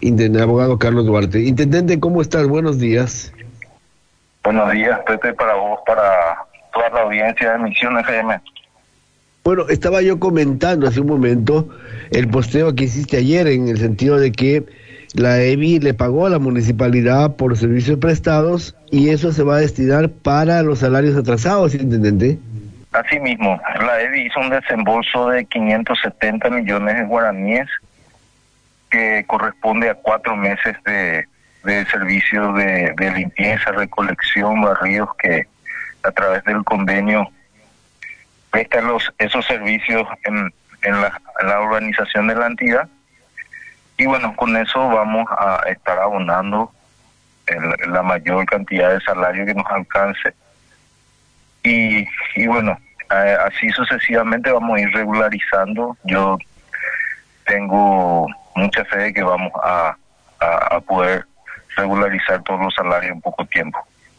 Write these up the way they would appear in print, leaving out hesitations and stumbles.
abogado Carlos Duarte. Intendente, ¿cómo estás? Buenos días. Buenos días, Pepe, para vos, para toda la audiencia de Misión FM. Bueno, estaba yo comentando hace un momento el posteo que hiciste ayer en el sentido de que la EBI le pagó a la municipalidad por servicios prestados y eso se va a destinar para los salarios atrasados, intendente. Así mismo, la EBI hizo un desembolso de 570 millones de guaraníes que corresponde a 4 meses de servicio de limpieza, recolección, barridos que a través del convenio prestan esos servicios en la urbanización de la entidad. Y bueno, con eso vamos a estar abonando la mayor cantidad de salario que nos alcance. Y bueno, así sucesivamente vamos a ir regularizando. Yo tengo mucha fe de que vamos a poder regularizar todos los salarios en poco tiempo.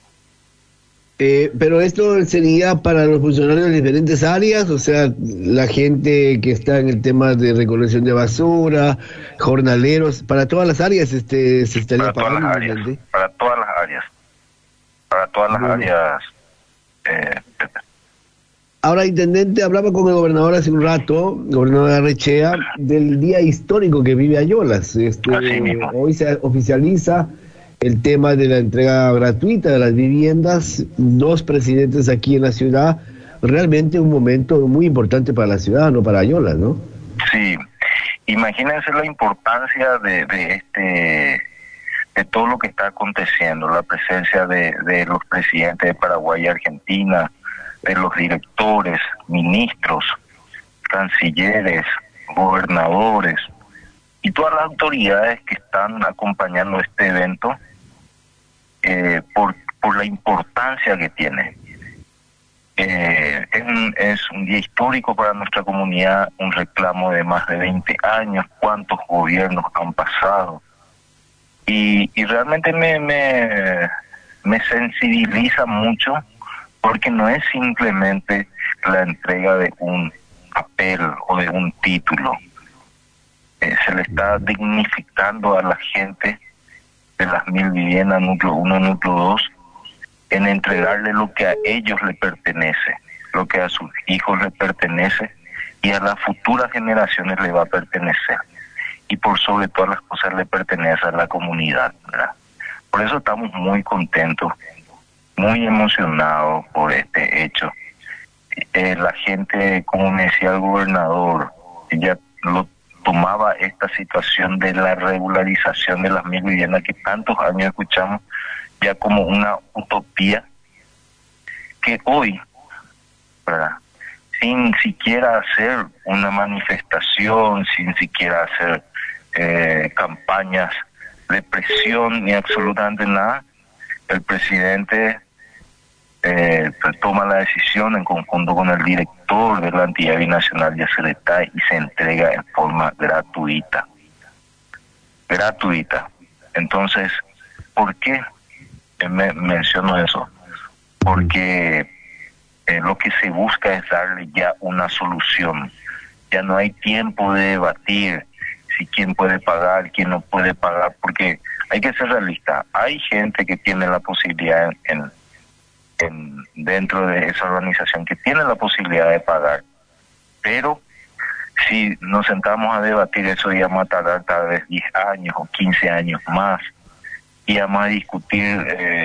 Pero esto sería para los funcionarios de diferentes áreas, o sea, la gente que está en el tema de recolección de basura, jornaleros, para todas las áreas se estaría pagando. Para todas las áreas. Ahora, intendente, hablaba con el gobernador hace un rato, gobernador Arrechea, del día histórico que vive Ayolas. Hoy se oficializa el tema de la entrega gratuita de las viviendas, 2 presidentes aquí en la ciudad, realmente un momento muy importante para la ciudad, no para Ayolas, ¿no? Sí, imagínense la importancia de todo lo que está aconteciendo, la presencia de los presidentes de Paraguay y Argentina, de los directores, ministros, cancilleres, gobernadores y todas las autoridades que están acompañando este evento por la importancia que tiene. Es un día histórico para nuestra comunidad, un reclamo de más de 20 años, cuántos gobiernos han pasado. Y realmente me sensibiliza mucho porque no es simplemente la entrega de un papel o de un título. Se le está dignificando a la gente de las 1000 viviendas, núcleo 1, núcleo 2, en entregarle lo que a ellos les pertenece, lo que a sus hijos les pertenece y a las futuras generaciones les va a pertenecer. Y por sobre todas las cosas le pertenece a la comunidad, ¿verdad? Por eso estamos muy contentos, muy emocionados por este hecho. La gente, como me decía el gobernador, ya lo tomaba esta situación de la regularización de las 1000 viviendas que tantos años escuchamos ya como una utopía, que hoy, ¿verdad?, sin siquiera hacer una manifestación, sin siquiera hacer campañas de presión ni absolutamente nada, el presidente toma la decisión en conjunto con el director de la entidad binacional de Yacyretá y se entrega en forma gratuita. Entonces, ¿por qué menciono eso? Porque lo que se busca es darle ya una solución. Ya no hay tiempo de debatir si quién puede pagar, quién no puede pagar, porque hay que ser realista. Hay gente que tiene la posibilidad dentro de esa organización que tiene la posibilidad de pagar, pero si nos sentamos a debatir eso íbamos a tardar tal vez 10 años o 15 años más, íbamos a discutir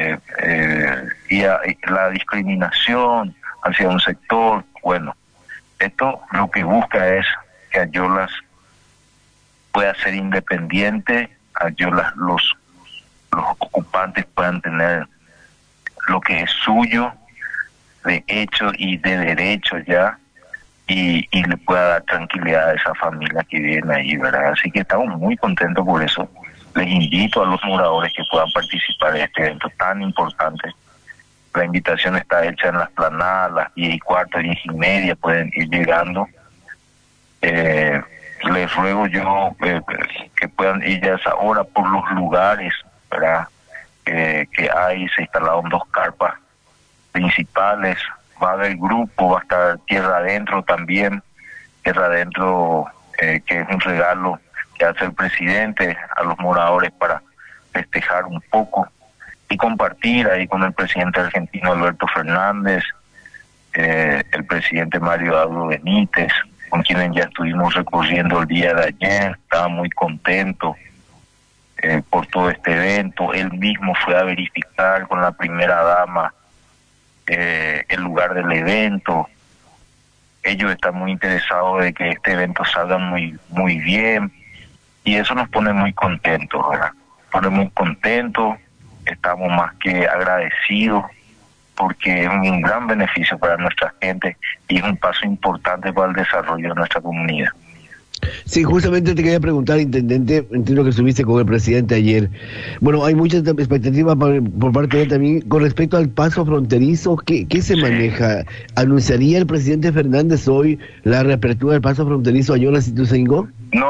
la discriminación hacia un sector. Bueno, esto lo que busca es que Ayolas pueda ser independiente, Ayolas los ocupantes puedan tener lo que es suyo, de hecho y de derecho ya, y le pueda dar tranquilidad a esa familia que viven ahí, ¿verdad? Así que estamos muy contentos por eso. Les invito a los moradores que puedan participar de este evento tan importante. La invitación está hecha en la explanada, a las 10:15, 10:30, pueden ir llegando. Les ruego yo que puedan ir ya a esa hora por los lugares, ¿verdad?, que hay. Se instalaron 2 carpas principales, va a haber grupo, va a estar tierra adentro también, que es un regalo que hace el presidente a los moradores para festejar un poco y compartir ahí con el presidente argentino Alberto Fernández, el presidente Mario Abdo Benítez, con quienes ya estuvimos recorriendo el día de ayer. Estaba muy contento por todo este evento. Él mismo fue a verificar con la primera dama el lugar del evento. Ellos están muy interesados de que este evento salga muy bien, y eso nos pone muy contentos, ¿verdad? Nos pone muy contentos, estamos más que agradecidos, porque es un gran beneficio para nuestra gente y es un paso importante para el desarrollo de nuestra comunidad. Sí, justamente te quería preguntar, intendente, entiendo que estuviste con el presidente ayer. Bueno, hay muchas expectativas por parte de él también con respecto al paso fronterizo. ¿Qué se maneja? ¿Anunciaría el presidente Fernández hoy la reapertura del paso fronterizo Ayolas y Ituzaingó?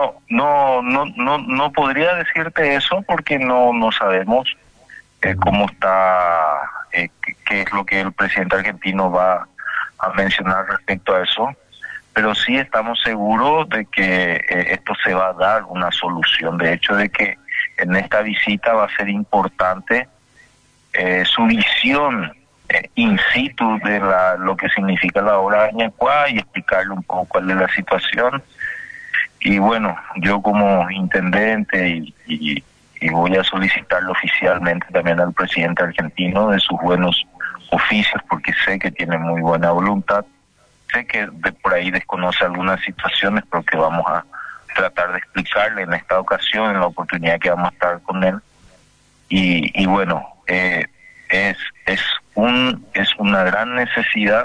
No podría decirte eso porque no sabemos cómo está, qué es lo que el presidente argentino va a mencionar respecto a eso. Pero sí estamos seguros de que esto se va a dar una solución. De hecho, de que en esta visita va a ser importante su visión in situ de lo que significa la obra de Añacuá y explicarle un poco cuál es la situación. Y bueno, yo como intendente y voy a solicitarle oficialmente también al presidente argentino de sus buenos oficios, porque sé que tiene muy buena voluntad. Sé que por ahí desconoce algunas situaciones, pero que vamos a tratar de explicarle en esta ocasión, en la oportunidad que vamos a estar con él. Y bueno, es una gran necesidad,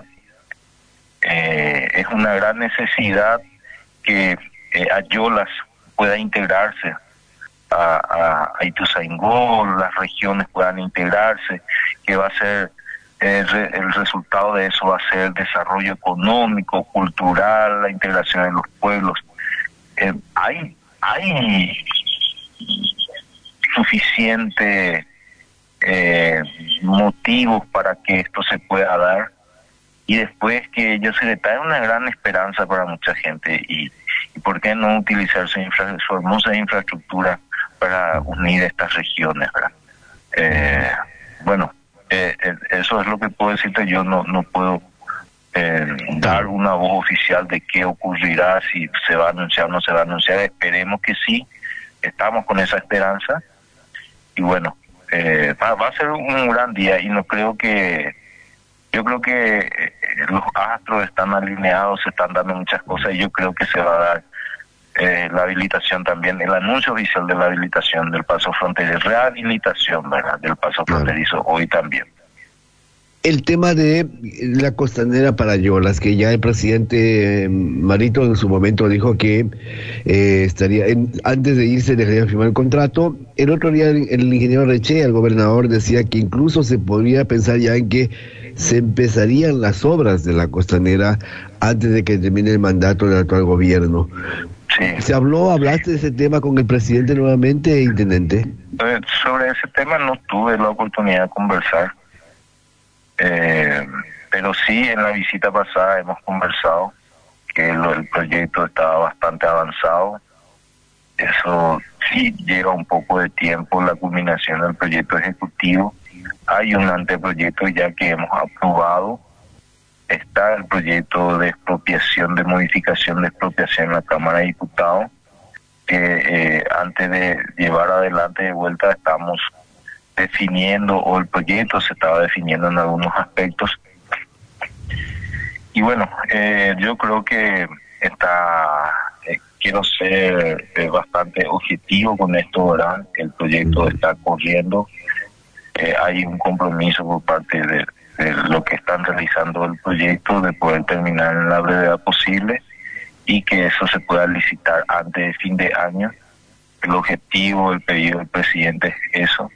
que Ayolas pueda integrarse a Ituzaingó, las regiones puedan integrarse, que va a ser el resultado de eso va a ser el desarrollo económico, cultural, la integración de los pueblos. Hay suficiente motivos para que esto se pueda dar, y después que ellos se le trae una gran esperanza para mucha gente, y por qué no utilizar su hermosa infraestructura para unir estas regiones, ¿verdad? Bueno, eso es lo que puedo decirte. Yo no puedo dar una voz oficial de qué ocurrirá, si se va a anunciar o no se va a anunciar. Esperemos que sí, estamos con esa esperanza, y bueno, va a ser un gran día, y yo creo que los astros están alineados, se están dando muchas cosas, y yo creo que se va a dar la habilitación también, el anuncio oficial de la habilitación del paso fronterizo, rehabilitación, ¿verdad?, del paso fronterizo hoy también. El tema de la costanera para Ayolas, que ya el presidente Marito en su momento dijo que estaría, antes de irse dejaría firmar el contrato. El otro día el ingeniero Rechea, el gobernador, decía que incluso se podría pensar ya en que se empezarían las obras de la costanera antes de que termine el mandato del actual gobierno. Sí. ¿Hablaste de ese tema con el presidente nuevamente, intendente? Sobre ese tema no tuve la oportunidad de conversar, pero sí en la visita pasada hemos conversado que el proyecto estaba bastante avanzado. Eso sí lleva un poco de tiempo, la culminación del proyecto ejecutivo. Hay un anteproyecto ya que hemos aprobado. Está el proyecto de expropiación, de modificación de expropiación en la Cámara de Diputados, que antes de llevar adelante de vuelta estamos definiendo, o el proyecto se estaba definiendo en algunos aspectos. Y bueno, yo creo que quiero ser bastante objetivo con esto, ¿verdad? El proyecto está corriendo, hay un compromiso por parte de lo que están realizando el proyecto de poder terminar en la brevedad posible y que eso se pueda licitar antes de fin de año. El objetivo, el pedido del presidente es eso.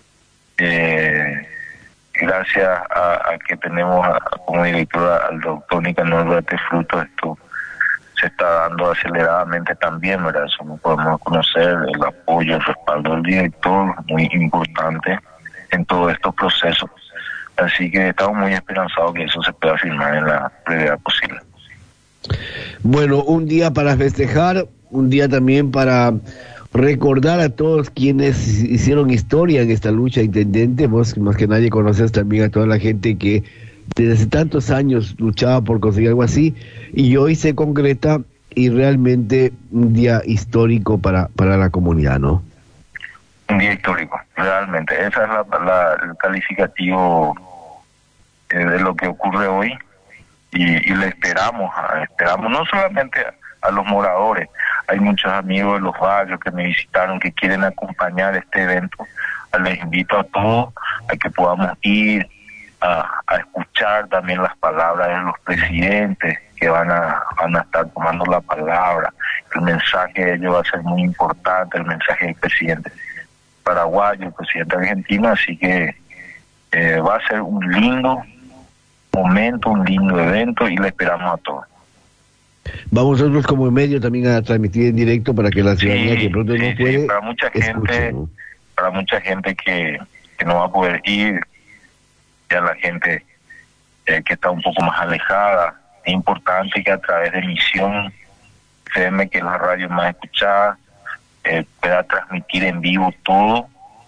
Gracias a que tenemos como directora al doctor Nicanor Duarte Frutos, esto se está dando aceleradamente también, ¿verdad? Eso no podemos conocer, el apoyo, el respaldo del director, muy importante en todos estos procesos. Así que estamos muy esperanzados que eso se pueda firmar en la brevedad posible. Bueno, un día para festejar, un día también para recordar a todos quienes hicieron historia en esta lucha, intendente. Vos más que nadie conoces también a toda la gente que desde hace tantos años luchaba por conseguir algo así, y hoy se concreta, y realmente un día histórico para la comunidad, ¿no? Un día histórico, realmente. Ese es el calificativo de lo que ocurre hoy, y le esperamos no solamente a los moradores. Hay muchos amigos de los barrios que me visitaron que quieren acompañar este evento. Les invito a todos a que podamos ir a escuchar también las palabras de los presidentes que van a estar tomando la palabra. El mensaje de ellos va a ser muy importante, el mensaje del presidente paraguayo, el presidente argentino, así que va a ser un lindo momento, un lindo evento, y le esperamos a todos. Vamos nosotros como medio también a transmitir en directo para que la ciudadanía que pronto no puede, para mucha escuche, gente, ¿no? Para mucha gente que no va a poder ir, ya la gente que está un poco más alejada, es importante que a través de Misión, créeme que la radio más escuchada, pueda transmitir en vivo todo,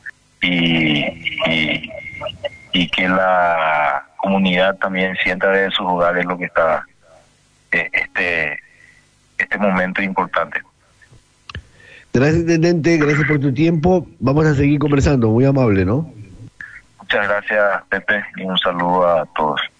y que la comunidad también sienta desde sus hogares lo que está este momento importante. Gracias, intendente, gracias por tu tiempo. Vamos a seguir conversando, muy amable, ¿no? Muchas gracias, Pepe, y un saludo a todos.